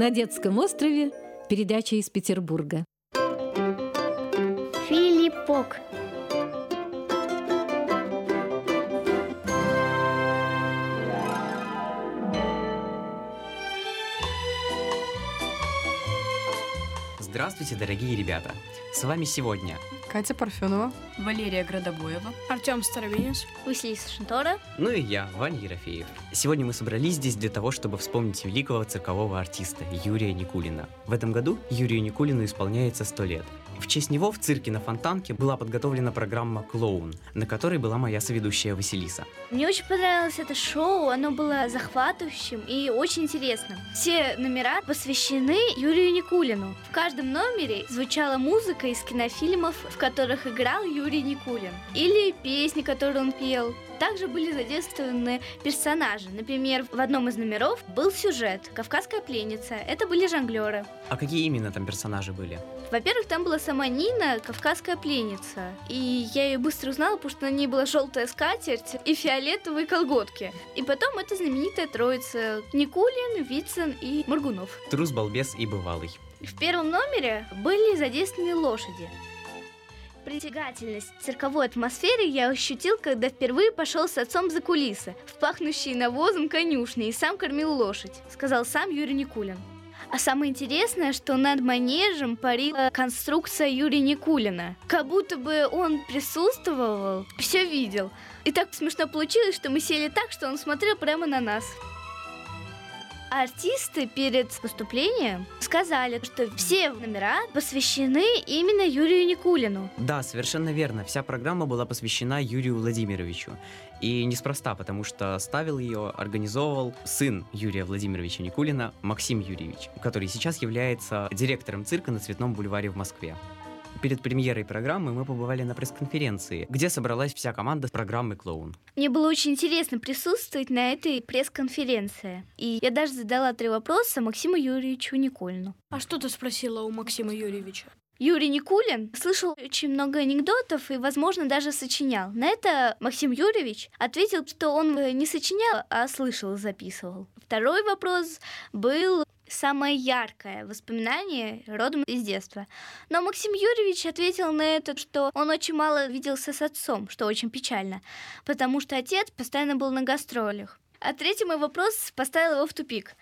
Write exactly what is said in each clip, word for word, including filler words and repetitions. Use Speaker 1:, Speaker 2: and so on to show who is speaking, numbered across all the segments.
Speaker 1: На детском острове. Передача из Петербурга.
Speaker 2: Филиппок.
Speaker 3: Здравствуйте, дорогие ребята! С вами сегодня
Speaker 4: Катя Парфенова,
Speaker 5: Валерия Градобоева,
Speaker 6: Артем Старовинец,
Speaker 2: Василиса Шантора.
Speaker 3: Ну и я, Ваня Ерофеев. Сегодня мы собрались здесь для того, чтобы вспомнить великого циркового артиста Юрия Никулина. В этом году Юрию Никулину исполняется сто лет. В честь него в цирке на Фонтанке была подготовлена программа «Клоун», на которой была моя соведущая Василиса.
Speaker 2: Мне очень понравилось это шоу, оно было захватывающим и очень интересным. Все номера посвящены Юрию Никулину. В каждом номере звучала музыка из кинофильмов, в которых играл Юрий Никулин, или песни, которые он пел. Также были задействованы персонажи. Например, в одном из номеров был сюжет «Кавказская пленница». Это были жонглеры.
Speaker 3: А какие именно там персонажи были?
Speaker 2: Во-первых, там была сама Нина, кавказская пленница. И я ее быстро узнала, потому что на ней была желтая скатерть и фиолетовые колготки. И потом это знаменитая троица: Никулин, Вицин и Моргунов.
Speaker 3: Трус, балбес и бывалый.
Speaker 2: В первом номере были задействованы лошади. Притягательность цирковой атмосферы я ощутил, когда впервые пошел с отцом за кулисы, в пахнущие навозом конюшни, и сам кормил лошадь, сказал сам Юрий Никулин. А самое интересное, что над манежем парила конструкция Юрия Никулина. Как будто бы он присутствовал, все видел. И так смешно получилось, что мы сели так, что он смотрел прямо на нас. Артисты перед выступлением сказали, что все номера посвящены именно Юрию Никулину.
Speaker 3: Да, совершенно верно. Вся программа была посвящена Юрию Владимировичу. И неспроста, потому что ставил ее, организовывал сын Юрия Владимировича Никулина, Максим Юрьевич, который сейчас является директором цирка на Цветном бульваре в Москве. Перед премьерой программы мы побывали на пресс-конференции, где собралась вся команда программы «Клоун».
Speaker 2: Мне было очень интересно присутствовать на этой пресс-конференции. И я даже задала три вопроса Максиму Юрьевичу Никулину.
Speaker 6: А что ты спросила у Максима Юрьевича?
Speaker 2: Юрий Никулин слышал очень много анекдотов и, возможно, даже сочинял. На это Максим Юрьевич ответил, что он не сочинял, а слышал и записывал. Второй вопрос был самое яркое воспоминание родом из детства. Но Максим Юрьевич ответил на это, что он очень мало виделся с отцом, что очень печально, потому что отец постоянно был на гастролях. А третий мой вопрос поставил его в тупик.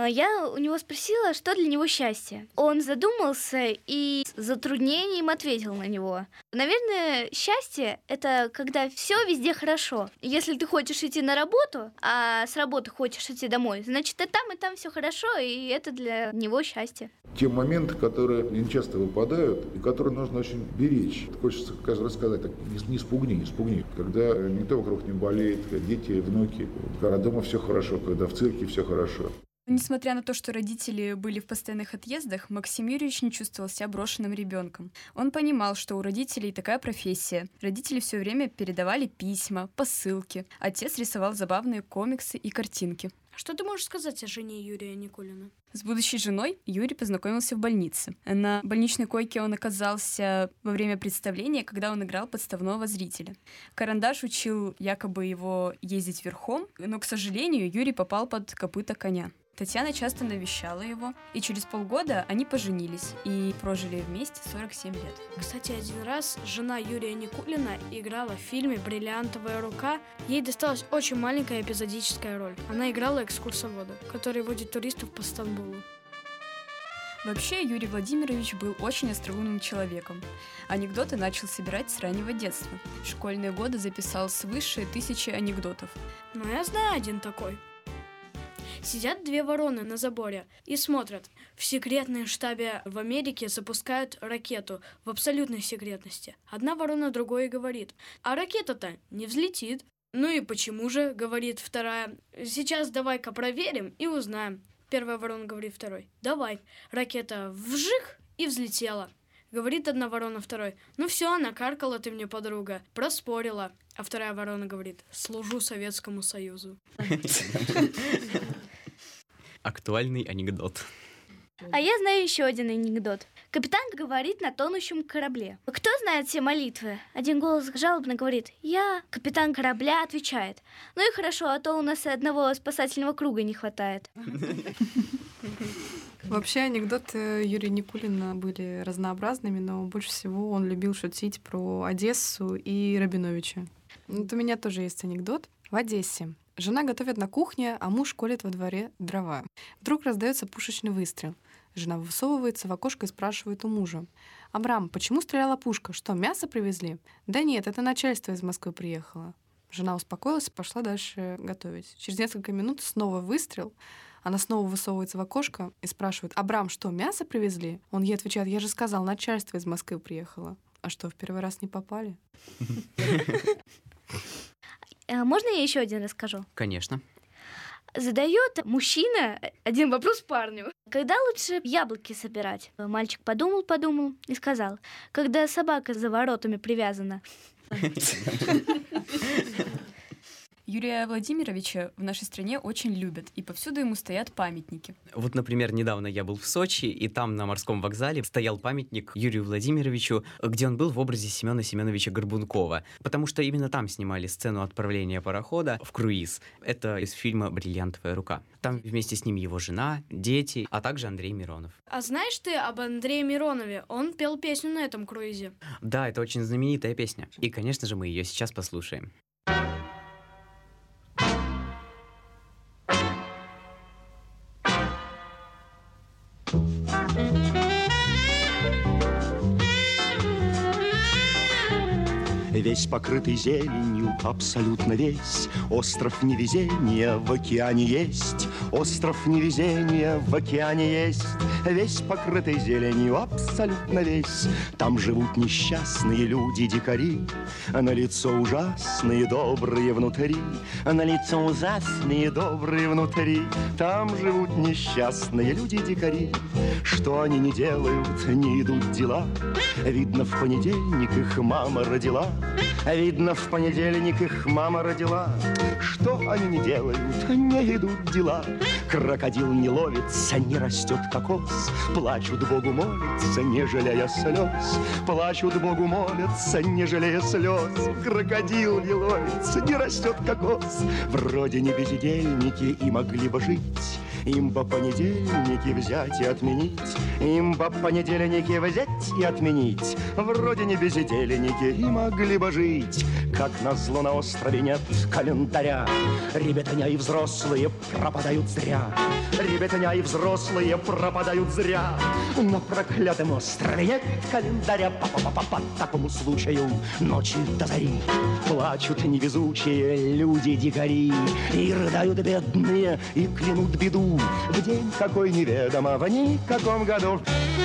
Speaker 2: Я у него спросила, что для него счастье. Он задумался и с затруднением ответил на него. Наверное, счастье — это когда все везде хорошо. Если ты хочешь идти на работу, а с работы хочешь идти домой, значит, и там, и там все хорошо, и это для него счастье.
Speaker 7: Те моменты, которые не часто выпадают, и которые нужно очень беречь. Хочется каждый раз сказать, так, не, не спугни, не спугни. Когда никто вокруг не болеет, дети, внуки, когда дома все хорошо, когда в цирке все хорошо.
Speaker 5: Несмотря на то, что родители были в постоянных отъездах, Максим Юрьевич не чувствовал себя брошенным ребенком. Он понимал, что у родителей такая профессия. Родители все время передавали письма, посылки. Отец рисовал забавные комиксы и картинки.
Speaker 6: Что ты можешь сказать о жене Юрия Никулина?
Speaker 5: С будущей женой Юрий познакомился в больнице. На больничной койке он оказался во время представления, когда он играл подставного зрителя. Карандаш учил якобы его ездить верхом, но, к сожалению, Юрий попал под копыта коня. Татьяна часто навещала его, и через полгода они поженились и прожили вместе сорок семь лет.
Speaker 6: Кстати, один раз жена Юрия Никулина играла в фильме «Бриллиантовая рука». Ей досталась очень маленькая эпизодическая роль. Она играла экскурсовода, который водит туристов по Стамбулу.
Speaker 5: Вообще, Юрий Владимирович был очень остроумным человеком. Анекдоты начал собирать с раннего детства. В школьные годы записал свыше тысячи анекдотов.
Speaker 6: Но я знаю один такой. Сидят две вороны на заборе и смотрят. В секретном штабе в Америке запускают ракету в абсолютной секретности. Одна ворона другой говорит: а ракета-то не взлетит. Ну и почему же, говорит вторая. Сейчас давай-ка проверим и узнаем. Первая ворона говорит второй: давай. Ракета вжих и взлетела. Говорит одна ворона второй: ну все, накаркала ты мне, подруга, проспорила. А вторая ворона говорит: служу Советскому Союзу.
Speaker 3: Актуальный анекдот.
Speaker 2: А я знаю еще один анекдот. Капитан говорит на тонущем корабле: кто знает все молитвы? Один голос жалобно говорит: я. Капитан корабля отвечает: ну и хорошо, а то у нас одного спасательного круга не хватает.
Speaker 4: Вообще анекдоты Юрия Никулина были разнообразными, но больше всего он любил шутить про Одессу и Рабиновича. Вот у меня тоже есть анекдот. В Одессе. Жена готовит на кухне, а муж колет во дворе дрова. Вдруг раздается пушечный выстрел. Жена высовывается в окошко и спрашивает у мужа: «Абрам, почему стреляла пушка? Что, мясо привезли?» «Да нет, это начальство из Москвы приехало». Жена успокоилась и пошла дальше готовить. Через несколько минут снова выстрел. Она снова высовывается в окошко и спрашивает: «Абрам, что, мясо привезли?» Он ей отвечает: «Я же сказал, начальство из Москвы приехало». «А что, в первый раз не попали?»
Speaker 2: Можно я еще один расскажу?
Speaker 3: Конечно.
Speaker 2: Задает мужчина один вопрос парню. Когда лучше яблоки собирать? Мальчик подумал-подумал и сказал: когда собака за воротами привязана.
Speaker 5: Юрия Владимировича в нашей стране очень любят, и повсюду ему стоят памятники.
Speaker 3: Вот, например, недавно я был в Сочи, и там на морском вокзале стоял памятник Юрию Владимировичу, где он был в образе Семена Семеновича Горбункова, потому что именно там снимали сцену отправления парохода в круиз. Это из фильма «Бриллиантовая рука». Там вместе с ним его жена, дети, а также Андрей Миронов.
Speaker 6: А знаешь ты об Андрее Миронове? Он пел песню на этом круизе.
Speaker 3: Да, это очень знаменитая песня. И, конечно же, мы ее сейчас послушаем.
Speaker 8: Весь покрытый зеленью, абсолютно весь. Остров невезения в океане есть. Остров невезения в океане есть. Весь покрытый зеленью, абсолютно весь. Там живут несчастные люди-дикари. На лицо ужасные, добрые внутри. На лицо ужасные, добрые внутри. Там живут несчастные люди-дикари. Что они не делают, не идут дела. Видно, в понедельник их мама родила. Видно, в понедельник их мама родила. Что они не делают, не идут дела. Крокодил не ловится, не растет кокос. Плачут Богу молятся, не жалея слез. Плачут Богу молятся, не жалея слез. Крокодил не ловится, не растет кокос. Вроде не бездельники и могли бы жить. Им по понедельнике взять и отменить. Им по понедельнике взять и отменить. Вроде не бездельники и могли бы жить. Как назло на острове нет календаря. Ребятня и взрослые пропадают зря. Ребятня и взрослые пропадают зря. На проклятом острове нет календаря. По-по-по-по по такому случаю ночи до зари плачут невезучие люди-дикари. И рыдают бедные, и клянут беду. В день какой неведомо, в никаком году.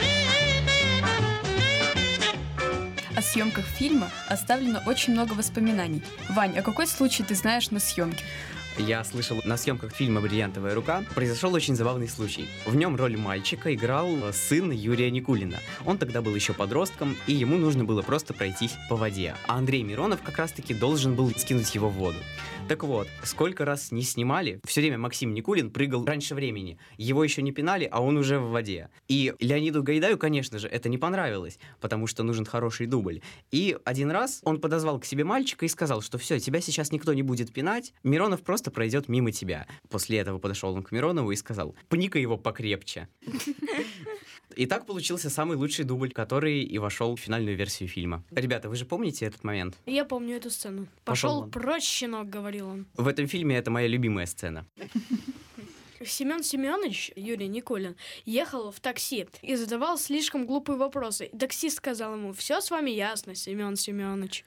Speaker 5: О съемках фильма оставлено очень много воспоминаний. Вань, а какой случай ты знаешь на съемке?
Speaker 3: Я слышал, на съемках фильма «Бриллиантовая рука» произошел очень забавный случай. В нем роль мальчика играл сын Юрия Никулина. Он тогда был еще подростком, и ему нужно было просто пройтись по воде. А Андрей Миронов как раз-таки должен был скинуть его в воду. Так вот, сколько раз не снимали, все время Максим Никулин прыгал раньше времени. Его еще не пинали, а он уже в воде. И Леониду Гайдаю, конечно же, это не понравилось, потому что нужен хороший дубль. И один раз он подозвал к себе мальчика и сказал, что все, тебя сейчас никто не будет пинать, Миронов просто пройдет мимо тебя. После этого подошел он к Миронову и сказал: пни-ка его покрепче. И так получился самый лучший дубль, который и вошел в финальную версию фильма. Ребята, вы же помните этот момент?
Speaker 6: Я помню эту сцену.
Speaker 3: Пошел
Speaker 6: Пошел прочь, щенок, говорил он.
Speaker 3: В этом фильме это моя любимая сцена.
Speaker 6: Семен Семенович, Юрий Никулин, ехал в такси и задавал слишком глупые вопросы. Таксист сказал ему: все с вами ясно, Семен Семенович.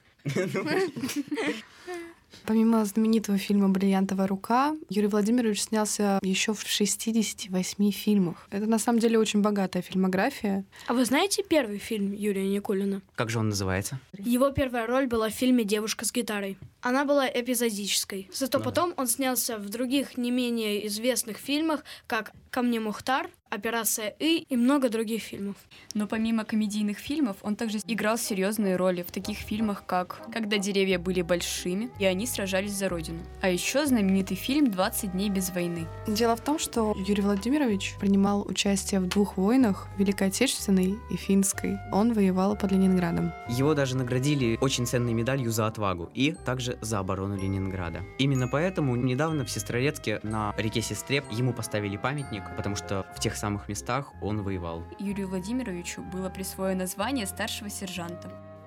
Speaker 4: Помимо знаменитого фильма «Бриллиантовая рука», Юрий Владимирович снялся еще в шестидесяти восьми фильмах. Это на самом деле очень богатая фильмография.
Speaker 6: А вы знаете первый фильм Юрия Никулина?
Speaker 3: Как же он называется?
Speaker 6: Его первая роль была в фильме «Девушка с гитарой». Она была эпизодической. Зато
Speaker 3: Ну да.
Speaker 6: потом он снялся в других не менее известных фильмах, как «Ко мне Мухтар», «Операция И» и много других фильмов.
Speaker 5: Но помимо комедийных фильмов, он также играл серьезные роли в таких фильмах, как «Когда деревья были большими», и они сражались за родину. А еще знаменитый фильм «двадцать дней без войны».
Speaker 4: Дело в том, что Юрий Владимирович принимал участие в двух войнах, Великой Отечественной и Финской. Он воевал под Ленинградом.
Speaker 3: Его даже наградили очень ценной медалью за отвагу и также даже за оборону Ленинграда. Именно поэтому недавно в Сестрорецке на реке Сестре ему поставили памятник, потому что в тех самых местах он воевал.
Speaker 5: Юрию Владимировичу было присвоено звание старшего сержанта.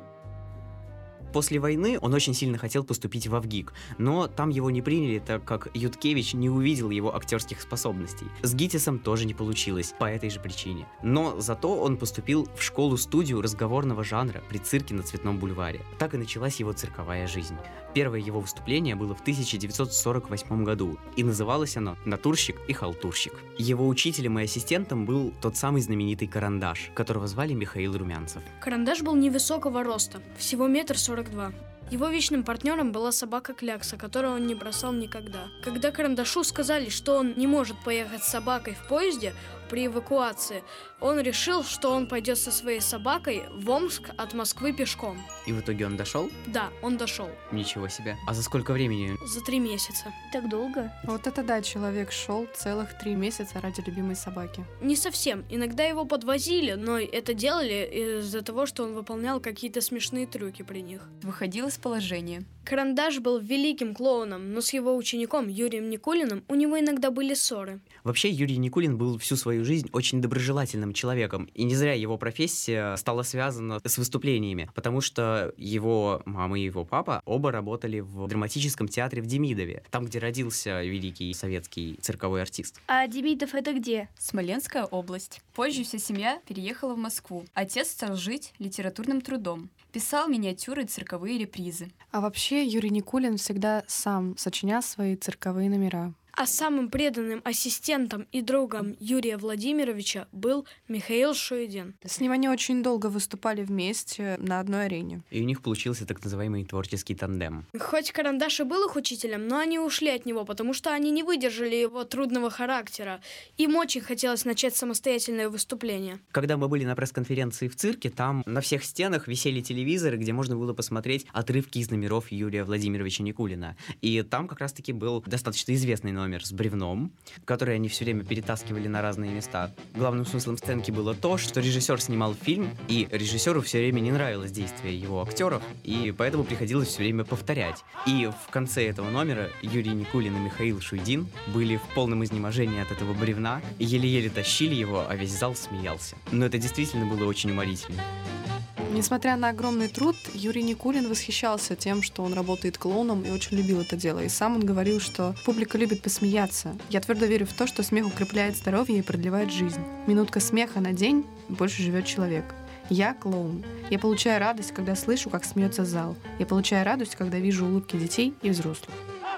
Speaker 3: После войны он очень сильно хотел поступить в ВГИК, но там его не приняли, так как Юткевич не увидел его актерских способностей. С ГИТИСом тоже не получилось по этой же причине. Но зато он поступил в школу-студию разговорного жанра при цирке на Цветном бульваре. Так и началась его цирковая жизнь. Первое его выступление было в тысяча девятьсот сорок восьмом году, и называлось оно «Натурщик и халтурщик». Его учителем и ассистентом был тот самый знаменитый Карандаш, которого звали Михаил Румянцев.
Speaker 6: Карандаш был невысокого роста, всего метр сорок два. Его вечным партнером была собака Клякса, которую он не бросал никогда. Когда Карандашу сказали, что он не может поехать с собакой в поезде при эвакуации, он решил, что он пойдет со своей собакой в Омск от Москвы пешком.
Speaker 3: И в итоге он дошел?
Speaker 6: Да, он дошел.
Speaker 3: Ничего себе. А за сколько времени?
Speaker 6: За три месяца.
Speaker 2: Так долго?
Speaker 4: Вот это да, человек шел целых три месяца ради любимой собаки.
Speaker 6: Не совсем. Иногда его подвозили, но это делали из-за того, что он выполнял какие-то смешные трюки при них.
Speaker 5: Выходил из положения.
Speaker 6: Карандаш был великим клоуном, но с его учеником Юрием Никулиным у него иногда были ссоры.
Speaker 3: Вообще, Юрий Никулин был всю свою жизнь очень доброжелательным человеком, и не зря его профессия стала связана с выступлениями, потому что его мама и его папа оба работали в драматическом театре в Демидове, там, где родился великий советский цирковой артист.
Speaker 2: А Демидов это где?
Speaker 5: Смоленская область. Позже вся семья переехала в Москву. Отец стал жить литературным трудом. Писал миниатюры и цирковые репризы.
Speaker 4: А вообще Юрий Никулин всегда сам сочинял свои цирковые номера.
Speaker 6: А самым преданным ассистентом и другом Юрия Владимировича был Михаил Шуйдин.
Speaker 4: С ним они очень долго выступали вместе на одной арене.
Speaker 3: И у них получился так называемый творческий тандем.
Speaker 6: Хоть Карандаш и был их учителем, но они ушли от него, потому что они не выдержали его трудного характера. Им очень хотелось начать самостоятельное выступление.
Speaker 3: Когда мы были на пресс-конференции в цирке, там на всех стенах висели телевизоры, где можно было посмотреть отрывки из номеров Юрия Владимировича Никулина. И там как раз-таки был достаточно известный номер с бревном, который они все время перетаскивали на разные места. Главным смыслом сценки было то, что режиссер снимал фильм, и режиссеру все время не нравилось действие его актеров, и поэтому приходилось все время повторять. И в конце этого номера Юрий Никулин и Михаил Шуйдин были в полном изнеможении от этого бревна, еле-еле тащили его, а весь зал смеялся. Но это действительно было очень уморительно.
Speaker 4: Несмотря на огромный труд, Юрий Никулин восхищался тем, что он работает клоуном, и очень любил это дело. И сам он говорил, что публика любит посмеяться. Я твердо верю в то, что смех укрепляет здоровье и продлевает жизнь. Минутка смеха на день, больше живет человек. Я клоун. Я получаю радость, когда слышу, как смеется зал. Я получаю радость, когда вижу улыбки детей и взрослых.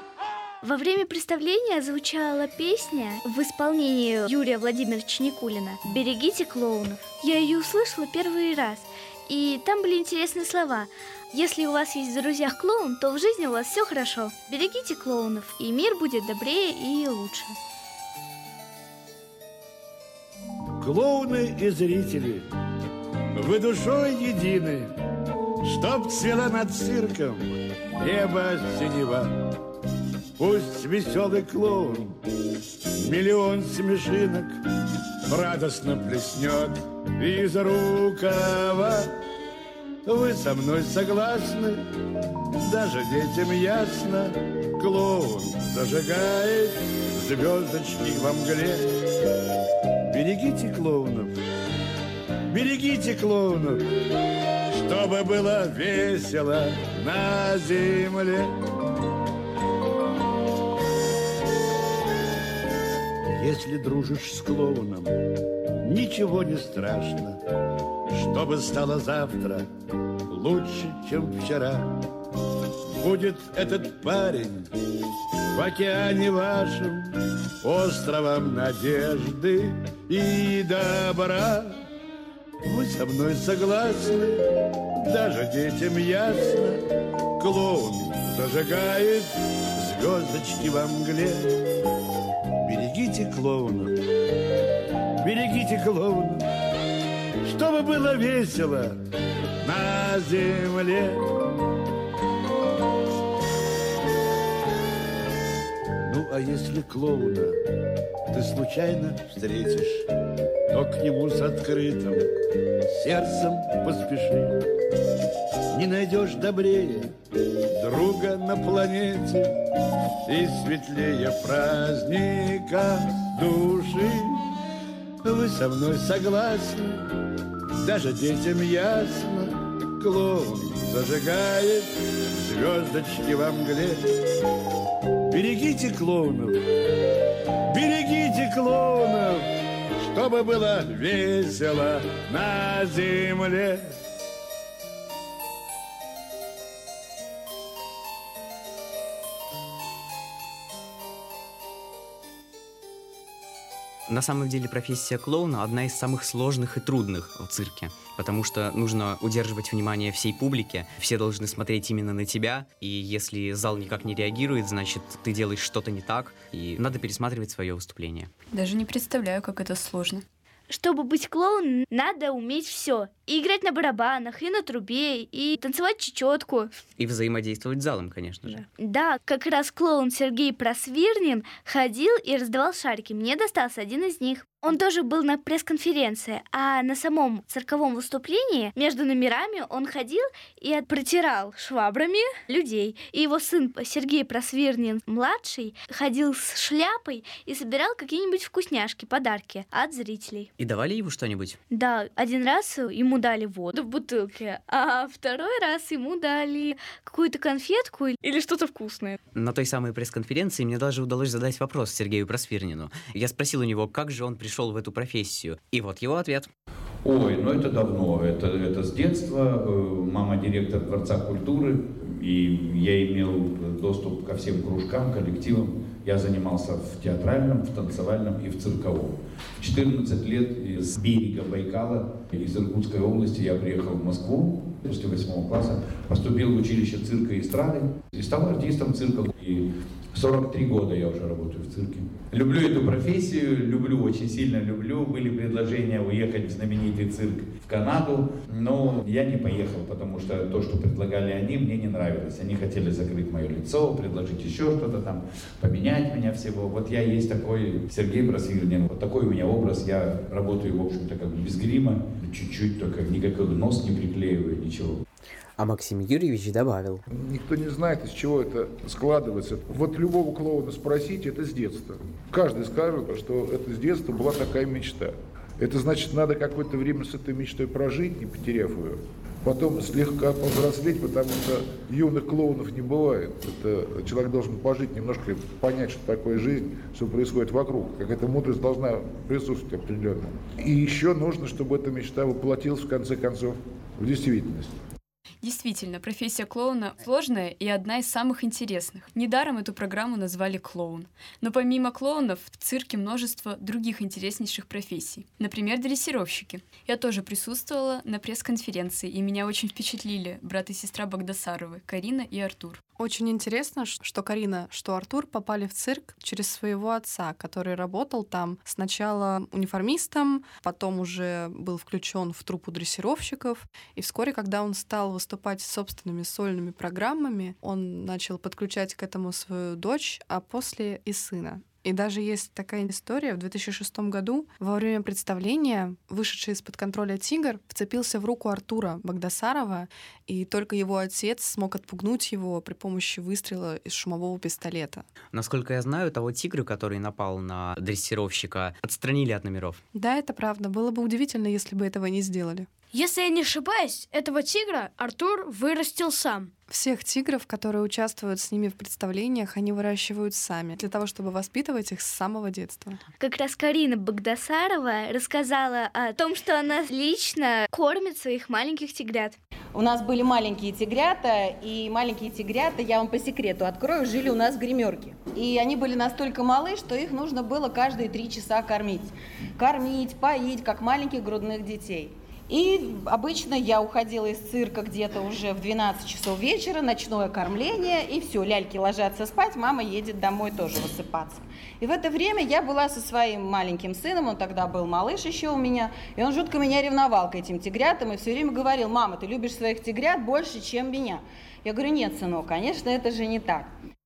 Speaker 2: Во время представления звучала песня в исполнении Юрия Владимировича Никулина «Берегите клоунов». Я ее услышала первый раз. И там были интересные слова. Если у вас есть в друзьях клоун, то в жизни у вас все хорошо. Берегите клоунов, и мир будет добрее и лучше.
Speaker 9: Клоуны и зрители, вы душой едины, чтоб цвела над цирком небо синева. Пусть веселый клоун миллион смешинок радостно плеснет из рукава. Вы со мной согласны, даже детям ясно, клоун зажигает звездочки во мгле. Берегите клоунов, берегите клоунов, чтобы было весело на земле. Если дружишь с клоуном, ничего не страшно, чтобы стало завтра лучше, чем вчера. Будет этот парень в океане вашем островом надежды и добра. Вы со мной согласны, даже детям ясно, клоун зажигает звездочки во мгле. Берегите клоунов, берегите клоунов, чтобы было весело на земле. Ну, а если клоуна ты случайно встретишь, то к нему с открытым сердцем поспеши. Не найдешь добрее друга на планете и светлее праздника души. Вы со мной согласны, даже детям ясно. Клоун зажигает звездочки во мгле. Берегите клоунов, берегите клоунов, чтобы было весело на земле.
Speaker 3: На самом деле профессия клоуна одна из самых сложных и трудных в цирке, потому что нужно удерживать внимание всей публики, все должны смотреть именно на тебя, и если зал никак не реагирует, значит, ты делаешь что-то не так, и надо пересматривать свое выступление.
Speaker 5: Даже не представляю, как это сложно.
Speaker 2: Чтобы быть клоуном, надо уметь все. И играть на барабанах, и на трубе, и танцевать чечетку.
Speaker 3: И взаимодействовать с залом, конечно же.
Speaker 2: Да, как раз клоун Сергей Просвирнин ходил и раздавал шарики. Мне достался один из них. Он тоже был на пресс-конференции, а на самом цирковом выступлении между номерами он ходил и протирал швабрами людей. И его сын Сергей Просвирнин-младший ходил с шляпой и собирал какие-нибудь вкусняшки, подарки от зрителей.
Speaker 3: И давали ему что-нибудь?
Speaker 2: Да, один раз ему дали воду в бутылке, а второй раз ему дали какую-то конфетку или что-то вкусное.
Speaker 3: На той самой пресс-конференции мне даже удалось задать вопрос Сергею Просвирнину. Я спросил у него, как же он пришел в эту профессию. И вот его ответ.
Speaker 10: Ой, ну это давно, это, это с детства. Мама директор Дворца культуры, и я имел доступ ко всем кружкам, коллективам. Я занимался в театральном, в танцевальном и в цирковом. В четырнадцать лет с берега Байкала, из Иркутской области, я приехал в Москву после восьмого класса, поступил в училище цирка и эстрады и стал артистом цирка. И сорок три года я уже работаю в цирке. Люблю эту профессию, люблю, очень сильно люблю. Были предложения уехать в знаменитый цирк в Канаду, но я не поехал, потому что то, что предлагали они, мне не нравилось. Они хотели закрыть мое лицо, предложить еще что-то там, поменять меня всего. Вот я есть такой Сергей Просвирнин, вот такой у меня образ. Я работаю, в общем-то, как бы без грима, чуть-чуть, только никакой нос не приклеиваю, ничего.
Speaker 3: А Максим Юрьевич добавил.
Speaker 7: Никто не знает, из чего это складывается. Вот любого клоуна спросите, это с детства. Каждый скажет, что это с детства была такая мечта. Это значит, надо какое-то время с этой мечтой прожить, не потеряв ее. Потом слегка повзрослеть, потому что юных клоунов не бывает. Это человек должен пожить немножко, понять, что такое жизнь, что происходит вокруг. Какая-то мудрость должна присутствовать определенно. И еще нужно, чтобы эта мечта воплотилась, в конце концов, в действительность.
Speaker 5: Действительно, профессия клоуна сложная и одна из самых интересных. Недаром эту программу назвали «Клоун». Но помимо клоунов, в цирке множество других интереснейших профессий. Например, дрессировщики. Я тоже присутствовала на пресс-конференции, и меня очень впечатлили брат и сестра Багдасаровы, Карина и Артур.
Speaker 4: Очень интересно, что Карина, что Артур попали в цирк через своего отца, который работал там сначала униформистом, потом уже был включен в труппу дрессировщиков. И вскоре, когда он стал выступать с собственными сольными программами, он начал подключать к этому свою дочь, а после и сына. И даже есть такая история. В две тысячи шестом году во время представления вышедший из-под контроля тигр вцепился в руку Артура Багдасарова, и только его отец смог отпугнуть его при помощи выстрела из шумового пистолета.
Speaker 3: Насколько я знаю, того тигра, который напал на дрессировщика, отстранили от номеров.
Speaker 4: Да, это правда. Было бы удивительно, если бы этого не сделали.
Speaker 6: Если я не ошибаюсь, этого тигра Артур вырастил сам.
Speaker 4: Всех тигров, которые участвуют с ними в представлениях, они выращивают сами, для того, чтобы воспитывать их с самого детства.
Speaker 2: Как раз Карина Багдасарова рассказала о том, что она лично кормит своих маленьких тигрят.
Speaker 11: У нас были маленькие тигрята, и маленькие тигрята, я вам по секрету открою, жили у нас в гримерке. И они были настолько малы, что их нужно было каждые три часа кормить. Кормить, поить, как маленьких грудных детей. И обычно я уходила из цирка где-то уже в двенадцать часов вечера, ночное кормление, и все, ляльки ложатся спать, мама едет домой тоже высыпаться. И в это время я была со своим маленьким сыном, он тогда был малыш еще у меня, и он жутко меня ревновал к этим тигрятам, и все время говорил: мама, ты любишь своих тигрят больше, чем меня. Я говорю: нет, сынок, конечно, это же не так.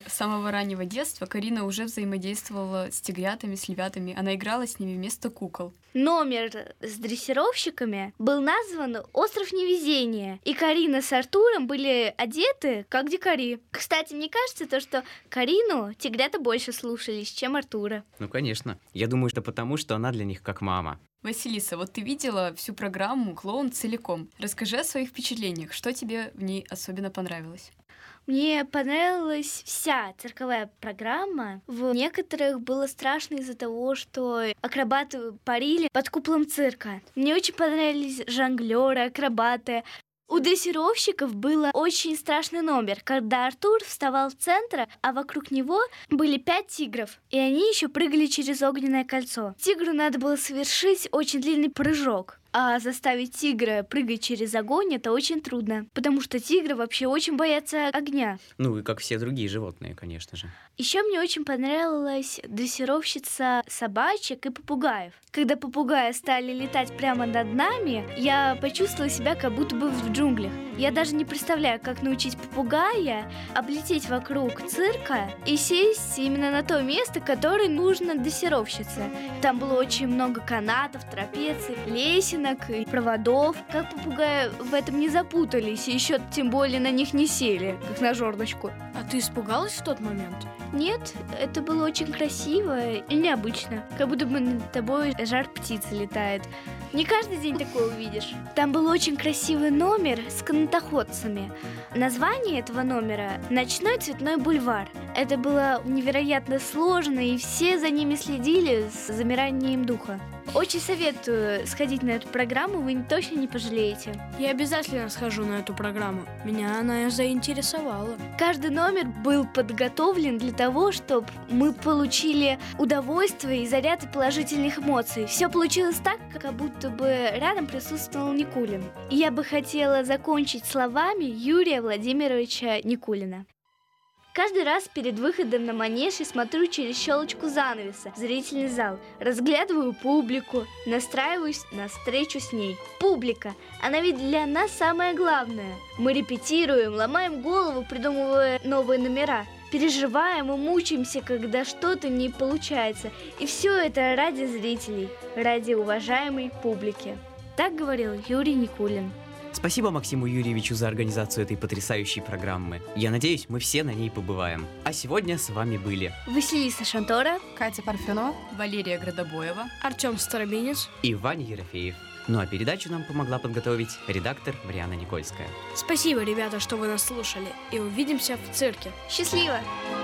Speaker 5: С самого раннего детства Карина уже взаимодействовала с тигрятами, с львятами. Она играла с ними вместо кукол.
Speaker 2: Номер с дрессировщиками был назван «Остров невезения», и Карина с Артуром были одеты как дикари. Кстати, мне кажется, то, что Карину тигрята больше слушались, чем Артура.
Speaker 3: Ну, конечно. Я думаю, что потому, что она для них как мама.
Speaker 5: Василиса, вот ты видела всю программу «Клоун» целиком. Расскажи о своих впечатлениях. Что тебе в ней особенно понравилось?
Speaker 2: Мне понравилась вся цирковая программа. В некоторых было страшно из-за того, что акробаты парили под куполом цирка. Мне очень понравились жонглеры, акробаты. У дрессировщиков был очень страшный номер, когда Артур вставал в центр, а вокруг него были пять тигров, и они еще прыгали через огненное кольцо. Тигру надо было совершить очень длинный прыжок. А заставить тигра прыгать через огонь — это очень трудно, потому что тигры вообще очень боятся огня.
Speaker 3: Ну и как все другие животные, конечно же.
Speaker 2: Еще мне очень понравилась дрессировщица собачек и попугаев. Когда попугаи стали летать прямо над нами, я почувствовала себя как будто бы в джунглях. Я даже не представляю, как научить попугая облететь вокруг цирка и сесть именно на то место, которое нужно дрессировщице. Там было очень много канатов, трапеций, лесен и проводов. Как попугаи в этом не запутались, и еще тем более на них не сели, как на жердочку.
Speaker 6: А ты испугалась в тот момент?
Speaker 2: Нет, это было очень красиво и необычно. Как будто бы над тобой жар птицы летает. Не каждый день такое увидишь. Там был очень красивый номер с канатоходцами. Название этого номера «Ночной цветной бульвар». Это было невероятно сложно, и все за ними следили с замиранием духа. Очень советую сходить на эту программу, вы точно не пожалеете.
Speaker 6: Я обязательно схожу на эту программу. Меня она заинтересовала.
Speaker 2: Каждый номер был подготовлен для того, чтобы мы получили удовольствие и заряд положительных эмоций. Все получилось так, как будто бы рядом присутствовал Никулин. И я бы хотела закончить словами Юрия Владимировича Никулина. Каждый раз перед выходом на манеж я смотрю через щелочку занавеса в зрительный зал, разглядываю публику, настраиваюсь на встречу с ней. Публика, она ведь для нас самое главное. Мы репетируем, ломаем голову, придумывая новые номера, переживаем и мучаемся, когда что-то не получается. И все это ради зрителей, ради уважаемой публики. Так говорил Юрий Никулин.
Speaker 3: Спасибо Максиму Юрьевичу за организацию этой потрясающей программы. Я надеюсь, мы все на ней побываем. А сегодня с вами были
Speaker 2: Василиса Шантора,
Speaker 4: Катя Парфенова,
Speaker 5: Валерия Градобоева,
Speaker 6: Артем Старобинец
Speaker 3: и Ваня Ерофеев. Ну а передачу нам помогла подготовить редактор Мариана Никольская.
Speaker 6: Спасибо, ребята, что вы нас слушали. И увидимся в цирке.
Speaker 2: Счастливо!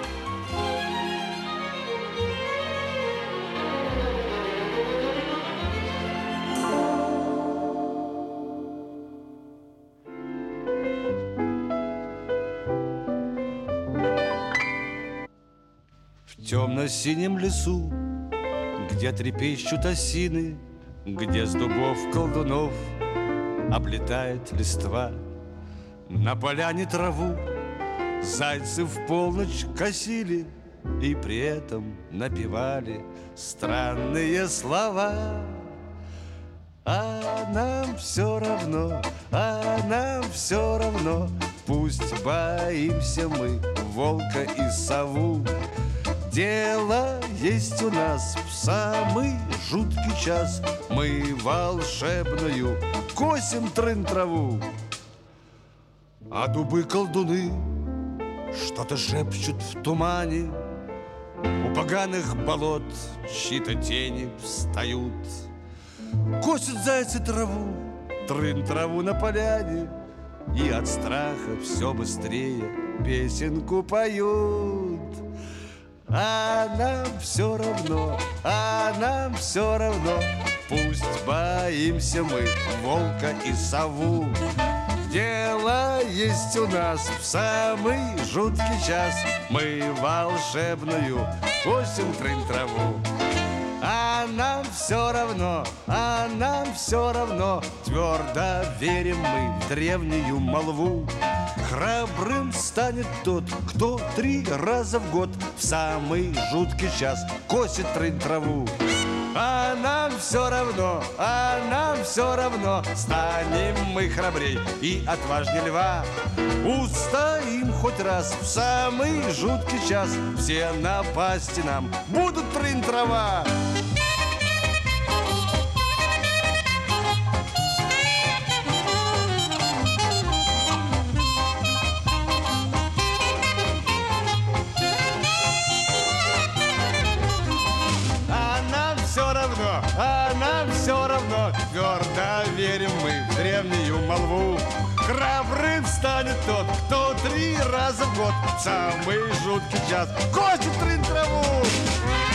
Speaker 9: В темно-синем лесу, где трепещут осины, где с дубов колдунов облетает листва, на поляне траву зайцы в полночь косили и при этом напевали странные слова. А нам все равно, а нам все равно, пусть боимся мы волка и сову. Дело есть у нас в самый жуткий час, мы волшебную косим трын-траву. А дубы-колдуны что-то шепчут в тумане, у поганых болот чьи-то тени встают. Косят зайцы траву, трын-траву на поляне, и от страха все быстрее песенку поют. А нам все равно, а нам все равно, пусть боимся мы волка и сову. Дело есть у нас в самый жуткий час, мы волшебную косим трын-траву. А нам все равно, а нам все равно, твердо верим мы в древнюю молву. Храбрым станет тот, кто три раза в год в самый жуткий час косит трын-траву. А нам все равно, а нам все равно, станем мы храбрей и отважней льва. Устоим хоть раз в самый жуткий час все напасти нам будут трын-трава. А нам все равно, твердо верим мы в древнюю молву. Храбрым станет тот, кто три раза в год в самый жуткий час косит трын-траву.